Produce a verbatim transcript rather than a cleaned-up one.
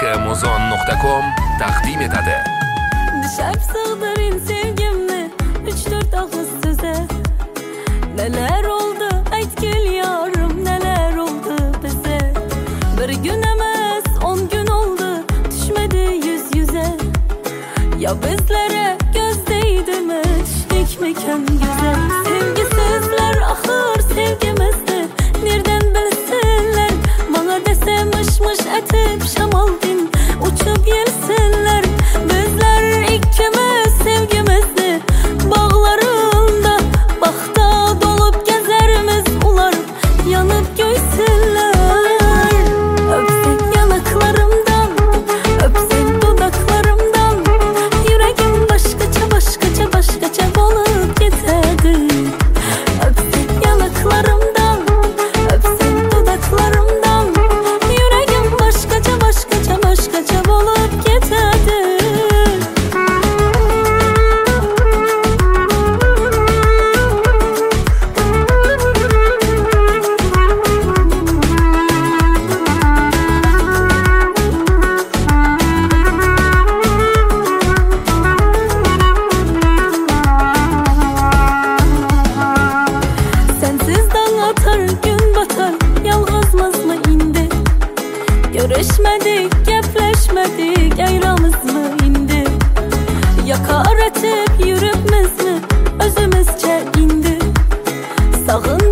amazon nokta com taqdim etadi. Düşəb sığdırın sevgimni üç dört ağız söze. Neler oldu aytgil yarım, neler oldu bize. Bir gün emez on gün oldu düşmedi yüz yüze. Ya bizlere göz değdi mi, düştük mekan güzel. Sevgisizler ahır sevgimizdi, nereden bilsinler. Bana dese mış mış etip şamaldin uçup gelsinler. Bizler ikimiz sevgimizdi bağlarında, bakta dolup gezerimiz ular yanıp göysünler. Öpsek yanaklarımdan, öpsek dudaklarımdan, yüreğim başkaça başkaça başkaça olup giderdi. Öpsek yanaklarımdan, öpsek dudaklarımdan, yüreğim başkaça başkaça başkaça olup giderdi. Sensiz dağ atar gün batar, yalğızmız mı indi? Görüşmedik, gepleşmedik, ayramız mı indi? Yakar etip yürüpmiz mi özümüzce indi? Sağın